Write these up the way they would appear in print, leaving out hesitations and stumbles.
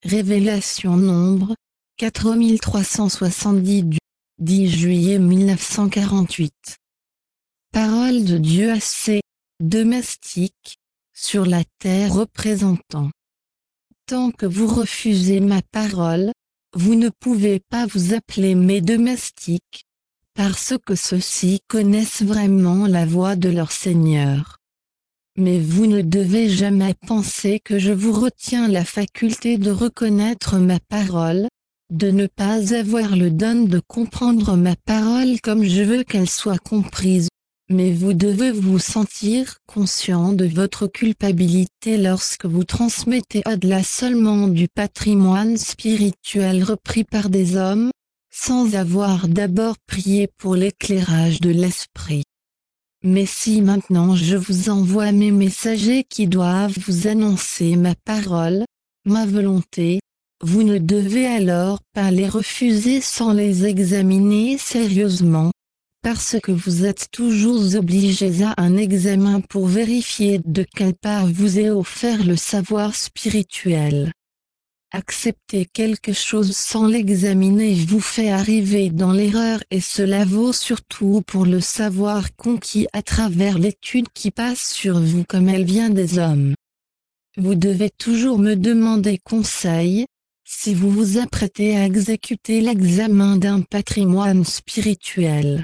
Révélation Nombre 4370 du 10 juillet 1948. Parole de Dieu assez domestique sur la terre représentant. Tant que vous refusez ma parole, vous ne pouvez pas vous appeler mes domestiques, parce que ceux-ci connaissent vraiment la voix de leur Seigneur. Mais vous ne devez jamais penser que je vous retiens la faculté de reconnaître ma parole, de ne pas avoir le don de comprendre ma parole comme je veux qu'elle soit comprise. Mais vous devez vous sentir conscient de votre culpabilité lorsque vous transmettez au-delà seulement du patrimoine spirituel repris par des hommes, sans avoir d'abord prié pour l'éclairage de l'esprit. Mais si maintenant je vous envoie mes messagers qui doivent vous annoncer ma parole, ma volonté, vous ne devez alors pas les refuser sans les examiner sérieusement, parce que vous êtes toujours obligés à un examen pour vérifier de quelle part vous est offert le savoir spirituel. Accepter quelque chose sans l'examiner vous fait arriver dans l'erreur et cela vaut surtout pour le savoir conquis à travers l'étude qui passe sur vous comme elle vient des hommes. Vous devez toujours me demander conseil, si vous vous apprêtez à exécuter l'examen d'un patrimoine spirituel.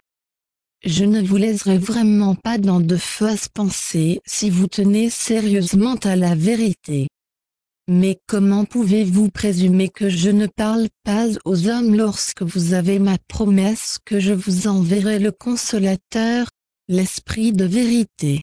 Je ne vous laisserai vraiment pas dans de fausses pensées si vous tenez sérieusement à la vérité. Mais comment pouvez-vous présumer que je ne parle pas aux hommes lorsque vous avez ma promesse que je vous enverrai le Consolateur, l'Esprit de vérité?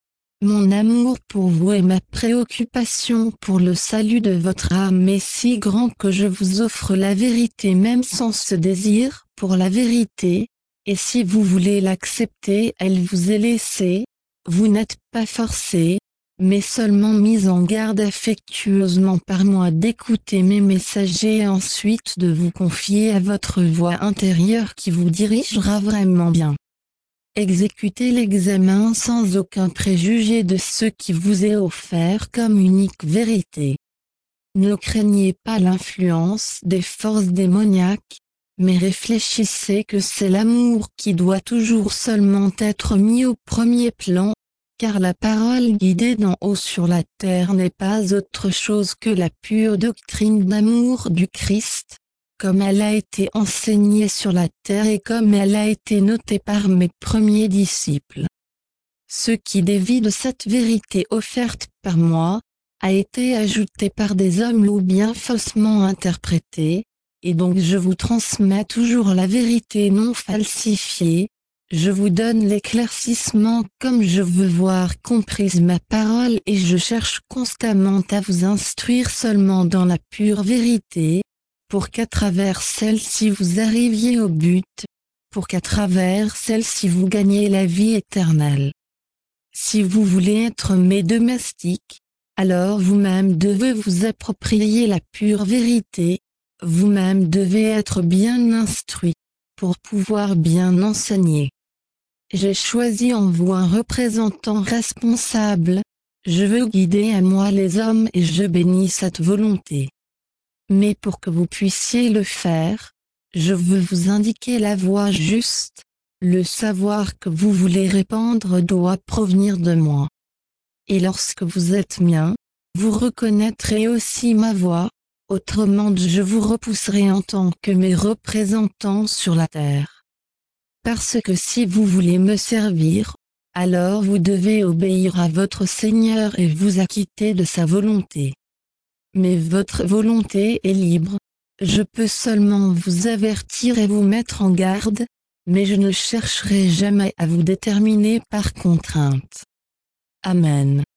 Mon amour pour vous et ma préoccupation pour le salut de votre âme est si grand que je vous offre la vérité même sans ce désir pour la vérité, et si vous voulez l'accepter elle vous est laissée, vous n'êtes pas forcé, mais seulement mis en garde affectueusement par moi d'écouter mes messagers et ensuite de vous confier à votre voix intérieure qui vous dirigera vraiment bien. Exécutez l'examen sans aucun préjugé de ce qui vous est offert comme unique vérité. Ne craignez pas l'influence des forces démoniaques, mais réfléchissez que c'est l'amour qui doit toujours seulement être mis au premier plan, car la parole guidée d'en haut sur la terre n'est pas autre chose que la pure doctrine d'amour du Christ, comme elle a été enseignée sur la terre et comme elle a été notée par mes premiers disciples. Ce qui dévie de cette vérité offerte par moi, a été ajouté par des hommes ou bien faussement interprété, et donc je vous transmets toujours la vérité non falsifiée. Je vous donne l'éclaircissement comme je veux voir comprise ma parole et je cherche constamment à vous instruire seulement dans la pure vérité, pour qu'à travers celle-ci vous arriviez au but, pour qu'à travers celle-ci vous gagniez la vie éternelle. Si vous voulez être mes domestiques, alors vous-même devez vous approprier la pure vérité, vous-même devez être bien instruit, pour pouvoir bien enseigner. J'ai choisi en vous un représentant responsable, je veux guider à moi les hommes et je bénis cette volonté. Mais pour que vous puissiez le faire, je veux vous indiquer la voie juste, le savoir que vous voulez répandre doit provenir de moi. Et lorsque vous êtes mien, vous reconnaîtrez aussi ma voix, autrement je vous repousserai en tant que mes représentants sur la terre. Parce que si vous voulez me servir, alors vous devez obéir à votre Seigneur et vous acquitter de sa volonté. Mais votre volonté est libre, je peux seulement vous avertir et vous mettre en garde, mais je ne chercherai jamais à vous déterminer par contrainte. Amen.